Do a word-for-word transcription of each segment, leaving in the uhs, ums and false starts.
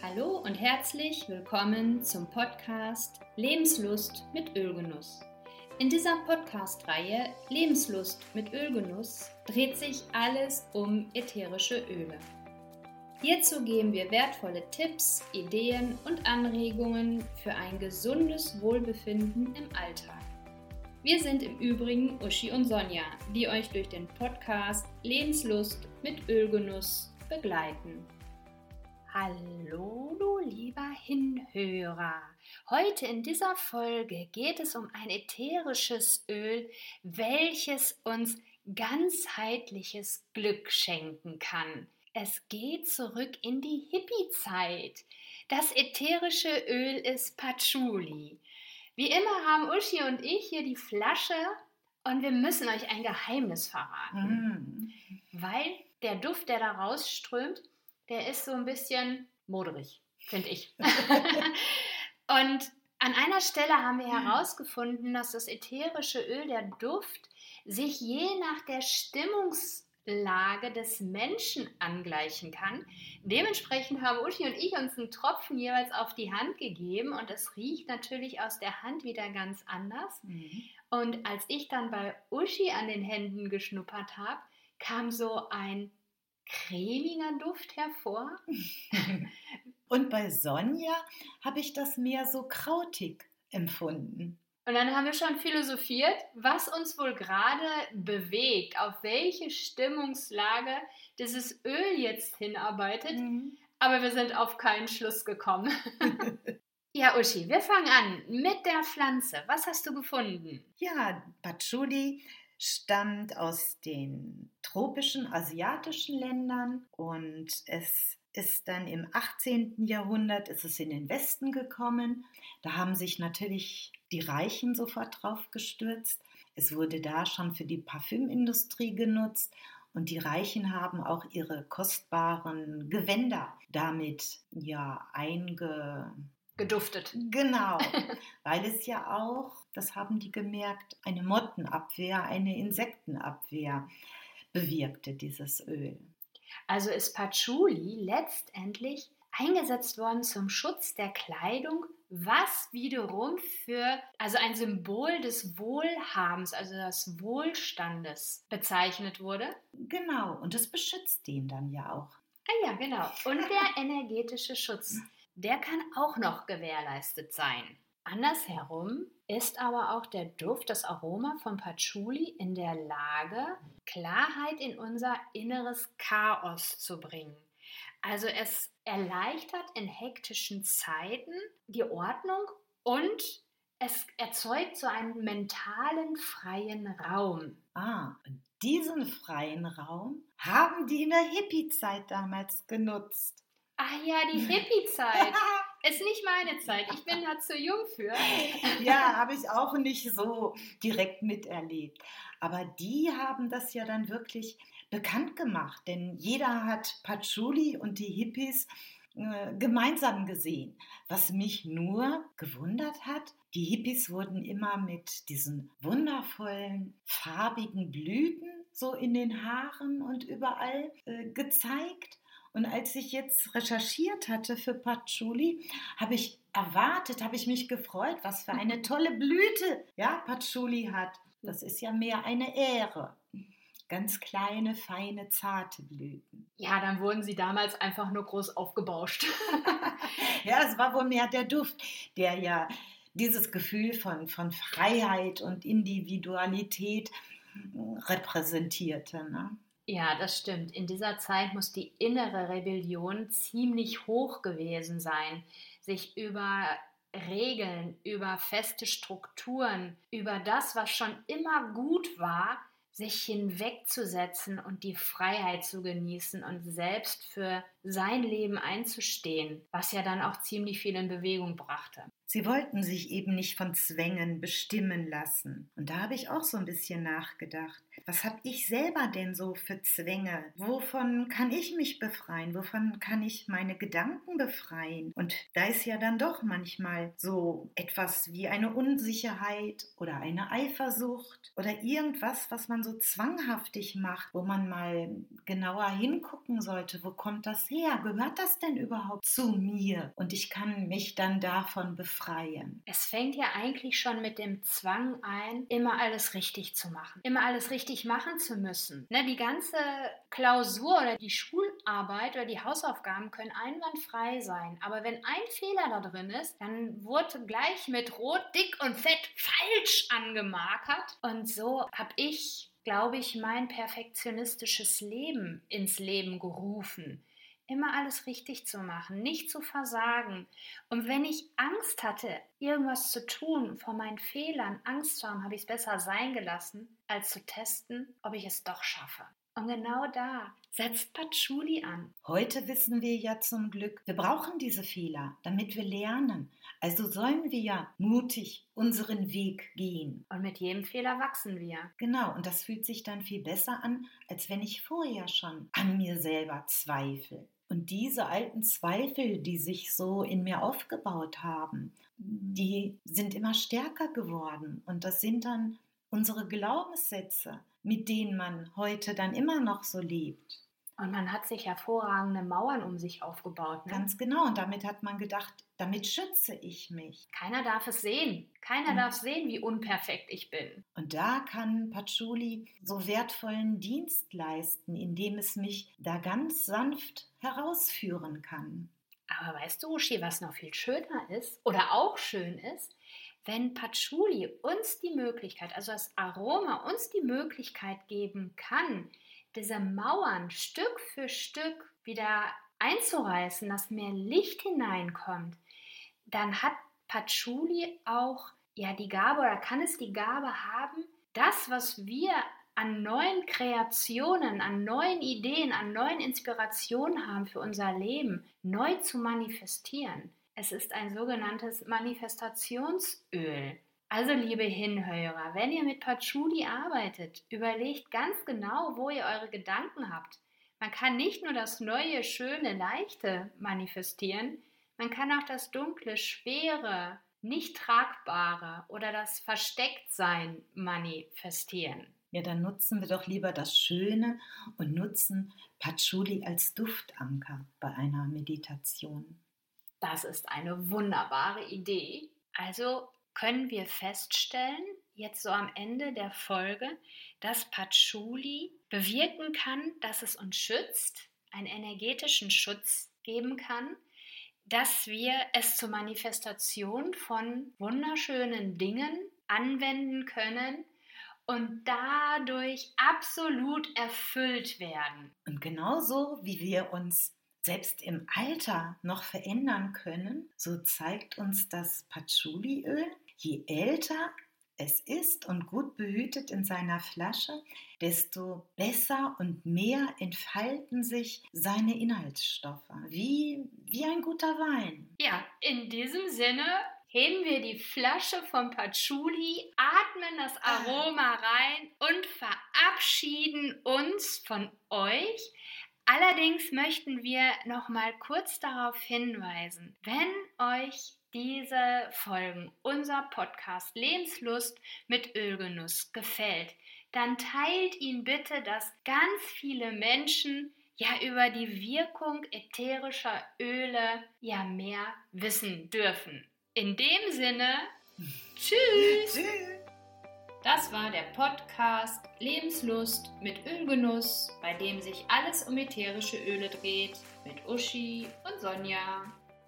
Hallo und herzlich willkommen zum Podcast Lebenslust mit Ölgenuss. In dieser Podcast-Reihe Lebenslust mit Ölgenuss dreht sich alles um ätherische Öle. Hierzu geben wir wertvolle Tipps, Ideen und Anregungen für ein gesundes Wohlbefinden im Alltag. Wir sind im Übrigen Uschi und Sonja, die euch durch den Podcast Lebenslust mit Ölgenuss begleiten. Hallo, du lieber Hinhörer! Heute in dieser Folge geht es um ein ätherisches Öl, welches uns ganzheitliches Glück schenken kann. Es geht zurück in die Hippie-Zeit. Das ätherische Öl ist Patchouli. Wie immer haben Uschi und ich hier die Flasche und wir müssen euch ein Geheimnis verraten. Mm. Weil der Duft, der da rausströmt, der ist so ein bisschen moderig, finde ich. Und an einer Stelle haben wir herausgefunden, dass das ätherische Öl, der Duft, sich je nach der Stimmungslage des Menschen angleichen kann. Dementsprechend haben Uschi und ich uns einen Tropfen jeweils auf die Hand gegeben und es riecht natürlich aus der Hand wieder ganz anders. Mhm. Und als ich dann bei Uschi an den Händen geschnuppert habe, kam so ein cremiger Duft hervor. Und bei Sonja habe ich das mehr so krautig empfunden. Und dann haben wir schon philosophiert, was uns wohl gerade bewegt, auf welche Stimmungslage dieses Öl jetzt hinarbeitet. Mhm. Aber wir sind auf keinen Schluss gekommen. Ja, Uschi, wir fangen an mit der Pflanze. Was hast du gefunden? Ja, Patchouli stammt aus den tropischen asiatischen Ländern und es ist dann im achtzehnten Jahrhundert ist es in den Westen gekommen. Da haben sich natürlich die Reichen sofort drauf gestürzt. Es wurde da schon für die Parfümindustrie genutzt und die Reichen haben auch ihre kostbaren Gewänder damit ja einge geduftet. Genau, weil es ja auch, das haben die gemerkt, eine Mottenabwehr, eine Insektenabwehr bewirkte, dieses Öl. Also ist Patchouli letztendlich eingesetzt worden zum Schutz der Kleidung, was wiederum für also ein Symbol des Wohlhabens, also des Wohlstandes bezeichnet wurde. Genau, und das beschützt den dann ja auch. Ah ja, genau. Und der energetische Schutz, der kann auch noch gewährleistet sein. Andersherum ist aber auch der Duft, das Aroma von Patchouli in der Lage, Klarheit in unser inneres Chaos zu bringen. Also es erleichtert in hektischen Zeiten die Ordnung und es erzeugt so einen mentalen freien Raum. Ah, und diesen freien Raum haben die in der Hippie-Zeit damals genutzt. Ah ja, die Hippie-Zeit. Ist nicht meine Zeit. Ich bin da zu jung für. Ja, habe ich auch nicht so direkt miterlebt. Aber die haben das ja dann wirklich bekannt gemacht. Denn jeder hat Patchouli und die Hippies äh, gemeinsam gesehen. Was mich nur gewundert hat, die Hippies wurden immer mit diesen wundervollen, farbigen Blüten so in den Haaren und überall äh, gezeigt. Und als ich jetzt recherchiert hatte für Patchouli, habe ich erwartet, habe ich mich gefreut, was für eine tolle Blüte ja, Patchouli hat. Das ist ja mehr eine Ähre. Ganz kleine, feine, zarte Blüten. Ja, dann wurden sie damals einfach nur groß aufgebauscht. Ja, es war wohl mehr der Duft, der ja dieses Gefühl von, von Freiheit und Individualität repräsentierte, ne? Ja, das stimmt. In dieser Zeit muss die innere Rebellion ziemlich hoch gewesen sein, sich über Regeln, über feste Strukturen, über das, was schon immer gut war, sich hinwegzusetzen und die Freiheit zu genießen und selbst für sein Leben einzustehen, was ja dann auch ziemlich viel in Bewegung brachte. Sie wollten sich eben nicht von Zwängen bestimmen lassen. Und da habe ich auch so ein bisschen nachgedacht. Was habe ich selber denn so für Zwänge? Wovon kann ich mich befreien? Wovon kann ich meine Gedanken befreien? Und da ist ja dann doch manchmal so etwas wie eine Unsicherheit oder eine Eifersucht oder irgendwas, was man so zwanghaftig macht, wo man mal genauer hingucken sollte. Wo kommt das her? Gehört das denn überhaupt zu mir? Und ich kann mich dann davon befreien. Es fängt ja eigentlich schon mit dem Zwang ein, immer alles richtig zu machen, immer alles richtig machen zu müssen. Ne, die ganze Klausur oder die Schularbeit oder die Hausaufgaben können einwandfrei sein, aber wenn ein Fehler da drin ist, dann wurde gleich mit Rot, dick und fett falsch angemarkert. Und so habe ich, glaube ich, mein perfektionistisches Leben ins Leben gerufen. Immer alles richtig zu machen, nicht zu versagen. Und wenn ich Angst hatte, irgendwas zu tun, vor meinen Fehlern Angst zu haben, habe ich es besser sein gelassen, als zu testen, ob ich es doch schaffe. Und genau da setzt Patchouli an. Heute wissen wir ja zum Glück, wir brauchen diese Fehler, damit wir lernen. Also sollen wir ja mutig unseren Weg gehen. Und mit jedem Fehler wachsen wir. Genau, und das fühlt sich dann viel besser an, als wenn ich vorher schon an mir selber zweifle. Und diese alten Zweifel, die sich so in mir aufgebaut haben, die sind immer stärker geworden. Und das sind dann unsere Glaubenssätze, mit denen man heute dann immer noch so lebt. Und man hat sich hervorragende Mauern um sich aufgebaut. Ne? Ganz genau. Und damit hat man gedacht, damit schütze ich mich. Keiner darf es sehen. Keiner und, darf sehen, wie unperfekt ich bin. Und da kann Patchouli so wertvollen Dienst leisten, indem es mich da ganz sanft herausführen kann. Aber weißt du, Uschi, was noch viel schöner ist oder auch schön ist? Wenn Patchouli uns die Möglichkeit, also das Aroma uns die Möglichkeit geben kann, diese Mauern Stück für Stück wieder einzureißen, dass mehr Licht hineinkommt, dann hat Patchouli auch ja die Gabe oder kann es die Gabe haben, das, was wir an neuen Kreationen, an neuen Ideen, an neuen Inspirationen haben für unser Leben, neu zu manifestieren. Es ist ein sogenanntes Manifestationsöl. Also liebe Hinhörer, wenn ihr mit Patchouli arbeitet, überlegt ganz genau, wo ihr eure Gedanken habt. Man kann nicht nur das Neue, Schöne, Leichte manifestieren, man kann auch das Dunkle, Schwere, Nicht Tragbare oder das Verstecktsein manifestieren. Ja, dann nutzen wir doch lieber das Schöne und nutzen Patchouli als Duftanker bei einer Meditation. Das ist eine wunderbare Idee. Also können wir feststellen, jetzt so am Ende der Folge, dass Patchouli bewirken kann, dass es uns schützt, einen energetischen Schutz geben kann, dass wir es zur Manifestation von wunderschönen Dingen anwenden können und dadurch absolut erfüllt werden. Und genauso wie wir uns selbst im Alter noch verändern können, so zeigt uns das Patchouliöl, je älter es ist und gut behütet in seiner Flasche, desto besser und mehr entfalten sich seine Inhaltsstoffe, wie, wie ein guter Wein. Ja, in diesem Sinne heben wir die Flasche vom Patchouli, atmen das Aroma rein und verabschieden uns von euch. Allerdings möchten wir noch mal kurz darauf hinweisen, wenn euch diese Folgen, unser Podcast Lebenslust mit Ölgenuss gefällt, dann teilt ihn bitte, dass ganz viele Menschen ja über die Wirkung ätherischer Öle ja mehr wissen dürfen. In dem Sinne, tschüss! Tschüss! Das war der Podcast Lebenslust mit Ölgenuss, bei dem sich alles um ätherische Öle dreht, mit Uschi und Sonja.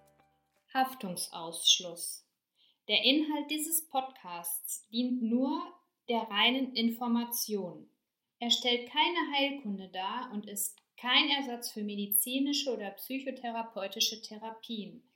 Haftungsausschluss. Der Inhalt dieses Podcasts dient nur der reinen Information. Er stellt keine Heilkunde dar und ist kein Ersatz für medizinische oder psychotherapeutische Therapien.